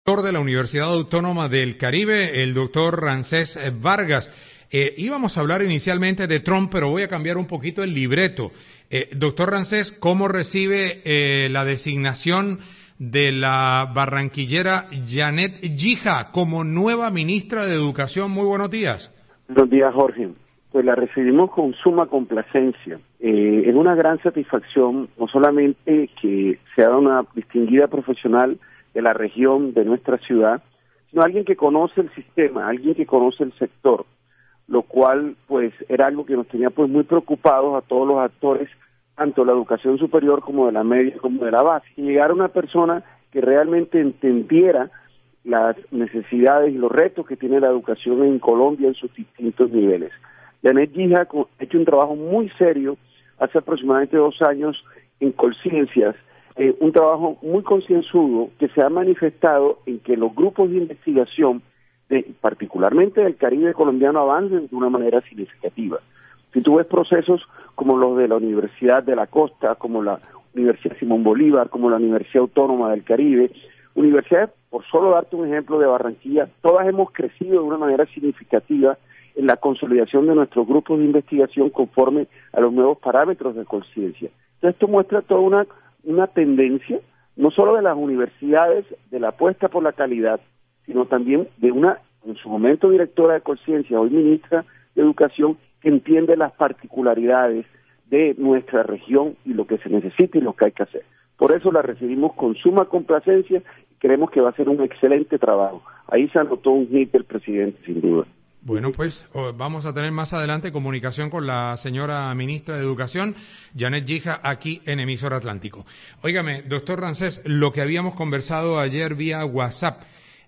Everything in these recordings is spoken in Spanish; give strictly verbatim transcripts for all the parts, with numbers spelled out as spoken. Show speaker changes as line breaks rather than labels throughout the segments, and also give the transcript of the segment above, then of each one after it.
Doctor de la Universidad Autónoma del Caribe, el doctor Ramsés Vargas. Eh, íbamos a hablar inicialmente de Trump, pero voy a cambiar un poquito el libreto. Eh, doctor Ramsés, ¿cómo recibe eh, la designación de la barranquillera Janet Gija como nueva ministra de Educación? Muy buenos días.
Buenos días, Jorge. Pues la recibimos con suma complacencia. Eh, es una gran satisfacción, no solamente que sea una distinguida profesional de la región, de nuestra ciudad, sino alguien que conoce el sistema, alguien que conoce el sector, lo cual pues era algo que nos tenía pues muy preocupados a todos los actores, tanto de la educación superior como de la media como de la base, y llegar a una persona que realmente entendiera las necesidades y los retos que tiene la educación en Colombia en sus distintos niveles. Janet Gija ha hecho un trabajo muy serio hace aproximadamente dos años en Colciencias, Eh, un trabajo muy concienzudo que se ha manifestado en que los grupos de investigación, de, particularmente del Caribe colombiano, avancen de una manera significativa. Si tú ves procesos como los de la Universidad de la Costa, como la Universidad Simón Bolívar, como la Universidad Autónoma del Caribe, universidades, por solo darte un ejemplo de Barranquilla, todas hemos crecido de una manera significativa en la consolidación de nuestros grupos de investigación conforme a los nuevos parámetros de conciencia. Entonces esto muestra toda una una tendencia, no solo de las universidades, de la apuesta por la calidad, sino también de una, en su momento directora de Conciencia, hoy ministra de Educación, que entiende las particularidades de nuestra región y lo que se necesita y lo que hay que hacer. Por eso la recibimos con suma complacencia y creemos que va a ser un excelente trabajo. Ahí se anotó un hit del presidente, sin duda.
Bueno, pues vamos a tener más adelante comunicación con la señora ministra de Educación, Janet Gija, aquí en Emisor Atlántico. Óigame, doctor Ramsés, lo que habíamos conversado ayer vía WhatsApp,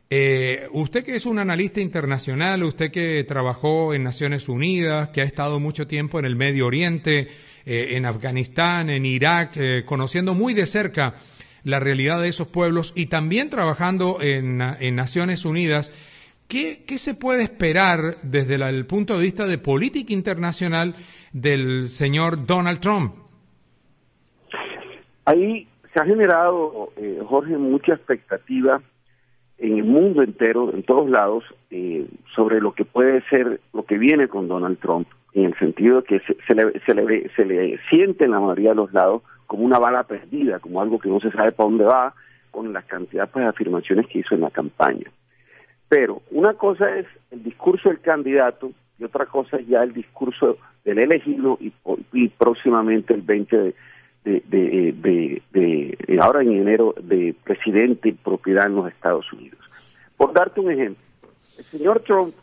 eh, usted que es un analista internacional, usted que trabajó en Naciones Unidas, que ha estado mucho tiempo en el Medio Oriente, eh, en Afganistán, en Irak, eh, conociendo muy de cerca la realidad de esos pueblos y también trabajando en, en Naciones Unidas, ¿Qué, ¿Qué se puede esperar desde la, el punto de vista de política internacional del señor Donald Trump?
Ahí se ha generado, eh, Jorge, mucha expectativa en el mundo entero, en todos lados, eh, sobre lo que puede ser, lo que viene con Donald Trump, en el sentido de que se, se, le, se, le, se le siente en la mayoría de los lados como una bala perdida, como algo que no se sabe para dónde va, con la cantidad pues, de afirmaciones que hizo en la campaña. Pero una cosa es el discurso del candidato y otra cosa es ya el discurso del elegido y, y próximamente el veinte de, de, de, de, de, de ahora en enero de presidente y propiedad en los Estados Unidos. Por darte un ejemplo, el señor Trump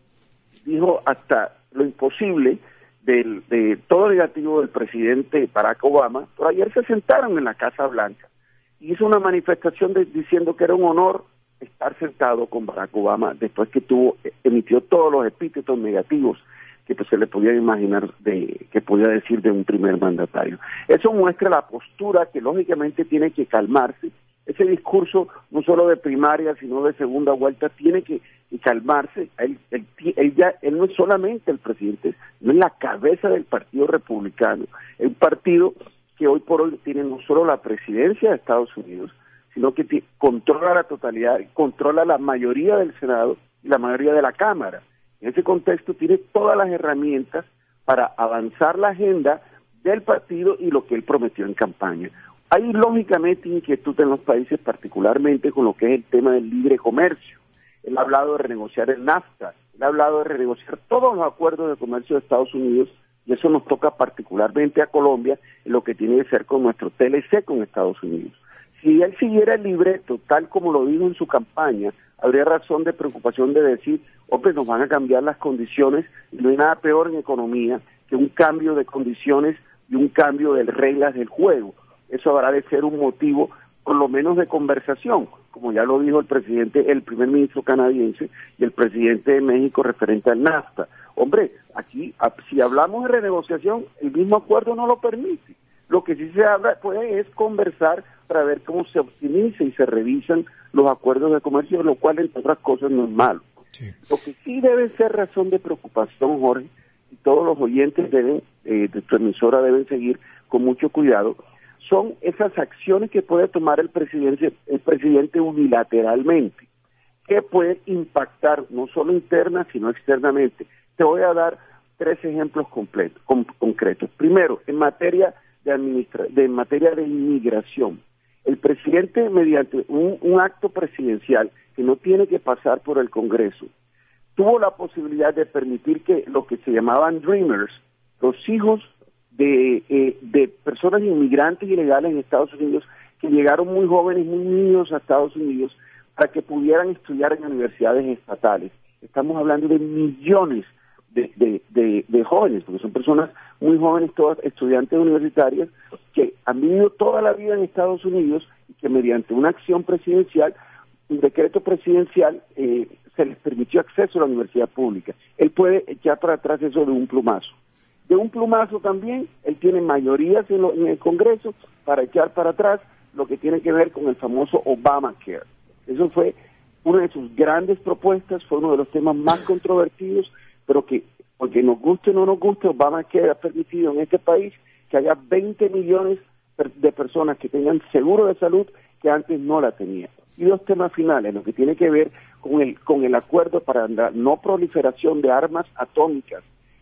dijo hasta lo imposible del, de todo negativo del presidente Barack Obama, pero ayer se sentaron en la Casa Blanca y hizo una manifestación de, diciendo que era un honor estar sentado con Barack Obama después que tuvo emitió todos los epítetos negativos que pues, se le podía imaginar de que podía decir de un primer mandatario. Eso muestra la postura que lógicamente tiene que calmarse. Ese discurso no solo de primaria sino de segunda vuelta tiene que, que calmarse. Él, él, él, ya, él no es solamente el presidente, no es la cabeza del Partido Republicano, es un partido que hoy por hoy tiene no solo la presidencia de Estados Unidos, sino que t- controla la totalidad, controla la mayoría del Senado y la mayoría de la Cámara. En ese contexto tiene todas las herramientas para avanzar la agenda del partido y lo que él prometió en campaña. Hay lógicamente inquietud en los países, particularmente con lo que es el tema del libre comercio. Él ha hablado de renegociar el NAFTA, él ha hablado de renegociar todos los acuerdos de comercio de Estados Unidos, y eso nos toca particularmente a Colombia en lo que tiene que ver con nuestro T L C con Estados Unidos. Si él siguiera el libreto tal como lo dijo en su campaña, habría razón de preocupación de decir, hombre, nos van a cambiar las condiciones, y no hay nada peor en economía que un cambio de condiciones y un cambio de reglas del juego. Eso habrá de ser un motivo, por lo menos de conversación, como ya lo dijo el presidente, el primer ministro canadiense y el presidente de México referente al NAFTA. Hombre, aquí, si hablamos de renegociación, el mismo acuerdo no lo permite. Lo que sí se habla puede es conversar para ver cómo se optimiza y se revisan los acuerdos de comercio, lo cual, entre otras cosas, no es malo. Sí. Lo que sí debe ser razón de preocupación, Jorge, y todos los oyentes deben, eh, de tu emisora deben seguir con mucho cuidado, son esas acciones que puede tomar el presidente, el presidente unilateralmente, que puede impactar no solo interna, sino externamente. Te voy a dar tres ejemplos completos, con, concretos. Primero, en materia de, administra de en materia de inmigración. El presidente, mediante un, un acto presidencial que no tiene que pasar por el Congreso, tuvo la posibilidad de permitir que lo que se llamaban dreamers, los hijos de, eh, de personas inmigrantes ilegales en Estados Unidos, que llegaron muy jóvenes, muy niños a Estados Unidos, para que pudieran estudiar en universidades estatales. Estamos hablando de millones de, de, de, de jóvenes, porque son personas muy jóvenes, todas estudiantes universitarias, que han vivido toda la vida en Estados Unidos y que mediante una acción presidencial, un decreto presidencial, eh, se les permitió acceso a la universidad pública. Él puede echar para atrás eso de un plumazo. De un plumazo también, él tiene mayorías en, lo, en el Congreso para echar para atrás lo que tiene que ver con el famoso Obamacare. Eso fue una de sus grandes propuestas, fue uno de los temas más controvertidos, pero que, porque nos guste o no nos guste, Obamacare ha permitido en este país que haya veinte millones de personas que tengan seguro de salud que antes no la tenían. Y dos temas finales, lo que tiene que ver con el, con el acuerdo para la no proliferación de armas atómicas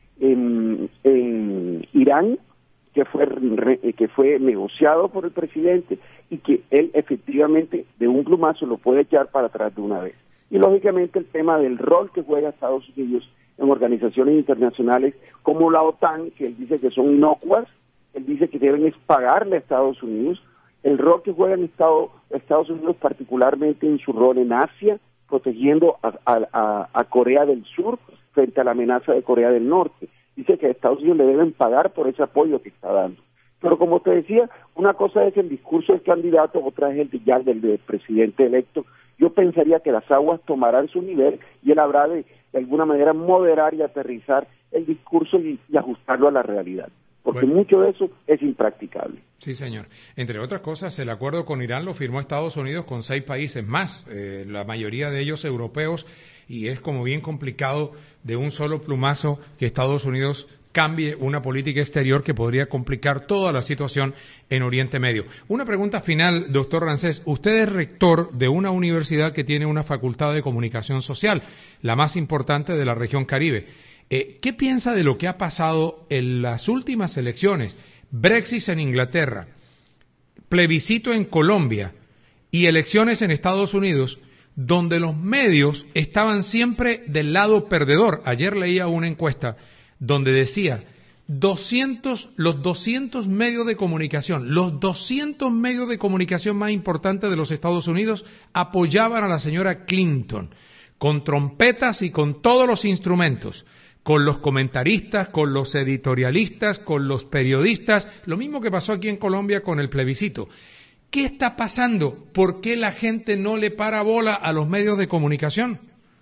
en, en Irán, que fue que fue negociado por el presidente y que él efectivamente de un plumazo lo puede echar para atrás de una vez. Y lógicamente el tema del rol que juega Estados Unidos en organizaciones internacionales como la OTAN, que él dice que son inocuas, él dice que deben es pagarle a Estados Unidos, el rol que juega en Estado, Estados Unidos particularmente en su rol en Asia, protegiendo a, a, a Corea del Sur frente a la amenaza de Corea del Norte. Dice que a Estados Unidos le deben pagar por ese apoyo que está dando. Pero como te decía, una cosa es el discurso del candidato, otra es el de ya del, del presidente electo. Yo pensaría que las aguas tomarán su nivel y él habrá de, de alguna manera, moderar y aterrizar el discurso y, y ajustarlo a la realidad. Porque bueno, mucho de eso es impracticable.
Sí, señor. Entre otras cosas, el acuerdo con Irán lo firmó Estados Unidos con seis países más, eh, la mayoría de ellos europeos, y es como bien complicado de un solo plumazo que Estados Unidos cambie una política exterior que podría complicar toda la situación en Oriente Medio. Una pregunta final, doctor Rancés. Usted es rector de una universidad que tiene una facultad de comunicación social, la más importante de la región Caribe. Eh, ¿Qué piensa de lo que ha pasado en las últimas elecciones? Brexit en Inglaterra, plebiscito en Colombia y elecciones en Estados Unidos, donde los medios estaban siempre del lado perdedor. Ayer leía una encuesta donde decía doscientos, los doscientos medios de comunicación, los doscientos medios de comunicación más importantes de los Estados Unidos apoyaban a la señora Clinton, con trompetas y con todos los instrumentos, con los comentaristas, con los editorialistas, con los periodistas, lo mismo que pasó aquí en Colombia con el plebiscito. ¿Qué está pasando? ¿Por qué la gente no le para bola a los medios de comunicación?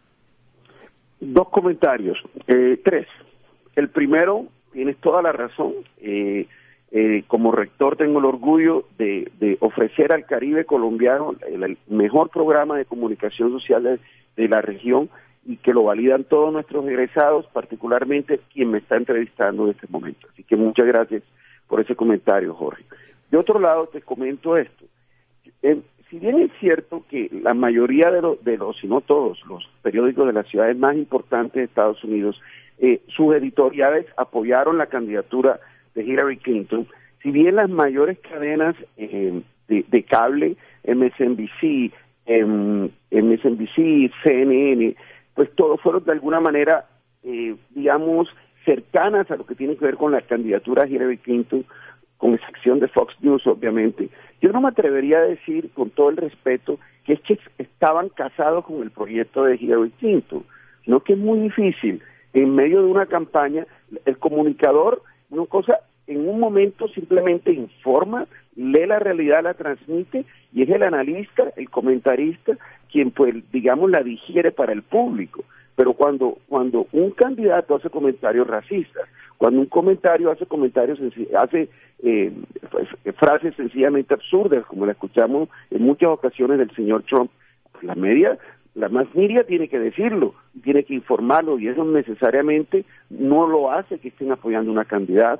Dos comentarios, eh, tres. El primero, tienes toda la razón. Eh, eh, como rector tengo el orgullo de, de ofrecer al Caribe colombiano el, el mejor programa de comunicación social de, de la región y que lo validan todos nuestros egresados, particularmente quien me está entrevistando en este momento. Así que muchas gracias por ese comentario, Jorge. De otro lado, te comento esto. Eh, si bien es cierto que la mayoría de los, de los, si no todos, los periódicos de las ciudades más importantes de Estados Unidos, eh, sus editoriales apoyaron la candidatura de Hillary Clinton, si bien las mayores cadenas eh, de, de cable, M S N B C, M S N B C, C N N, pues todos fueron de alguna manera, eh, digamos, cercanas a lo que tiene que ver con la candidatura de Hillary Clinton, con excepción de Fox News, obviamente. Yo no me atrevería a decir, con todo el respeto, que es que estaban casados con el proyecto de Hillary Clinton, sino que es muy difícil, en medio de una campaña, el comunicador, una cosa, en un momento simplemente informa, lee la realidad, la transmite, y es el analista, el comentarista, quien, pues, digamos, la digiere para el público. Pero cuando, cuando un candidato hace comentarios racistas, cuando un comentario hace comentarios, hace eh, frases sencillamente absurdas, como la escuchamos en muchas ocasiones del señor Trump, pues la media, la más media tiene que decirlo, tiene que informarlo, y eso necesariamente no lo hace que estén apoyando una candidata.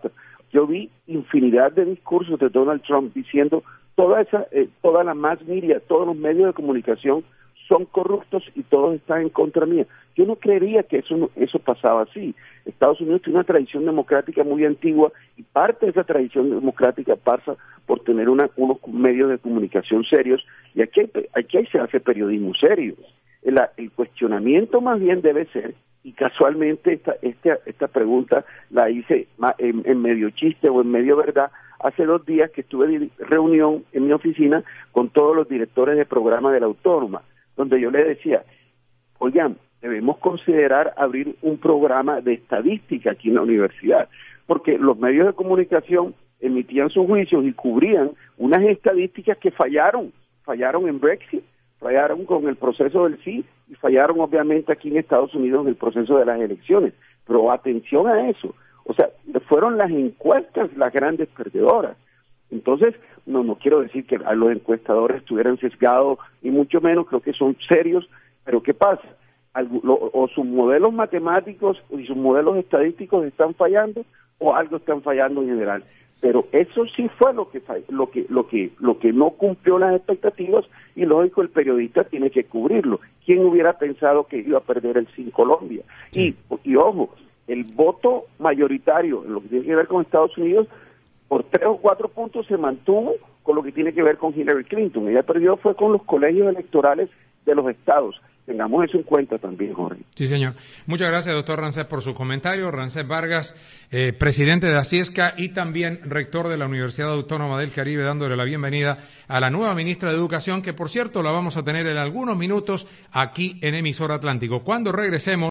yo vi infinidad de discursos de Donald Trump diciendo toda esa, eh, toda la mass media, todos los medios de comunicación son corruptos y todos están en contra mía. Yo no creería que eso eso pasaba así. Estados Unidos tiene una tradición democrática muy antigua y parte de esa tradición democrática pasa por tener una, unos medios de comunicación serios, y aquí, aquí se hace periodismo serio. El, el cuestionamiento más bien debe ser, y casualmente esta, esta, esta pregunta la hice en, en medio chiste o en medio verdad, hace dos días que estuve en reunión en mi oficina con todos los directores de programa de la Autónoma, donde yo les decía, oigan, debemos considerar abrir un programa de estadística aquí en la universidad, porque los medios de comunicación emitían sus juicios y cubrían unas estadísticas que fallaron, fallaron en Brexit, fallaron con el proceso del sí y fallaron obviamente aquí en Estados Unidos en el proceso de las elecciones. Pero atención a eso, o sea, fueron las encuestas las grandes perdedoras. Entonces, no, no quiero decir que a los encuestadores estuvieran sesgados, ni mucho menos, creo que son serios, pero ¿qué pasa? Algo, lo, o sus modelos matemáticos y sus modelos estadísticos están fallando, o algo están fallando en general. Pero eso sí fue lo que lo que lo que lo que no cumplió las expectativas, y lógico el periodista tiene que cubrirlo. ¿Quién hubiera pensado que iba a perder el sí en Colombia? Sí. Y, y ojo, el voto mayoritario en lo que tiene que ver con Estados Unidos por tres o cuatro puntos se mantuvo con lo que tiene que ver con Hillary Clinton. Ella perdió fue con los colegios electorales de los estados. Tengamos eso en cuenta también, Jorge.
Sí, señor. Muchas gracias, doctor Rancés, por su comentario. Rancés Vargas, eh, presidente de ASIESCA y también rector de la Universidad Autónoma del Caribe, dándole la bienvenida a la nueva ministra de Educación, que por cierto la vamos a tener en algunos minutos aquí en Emisora Atlántico. Cuando regresemos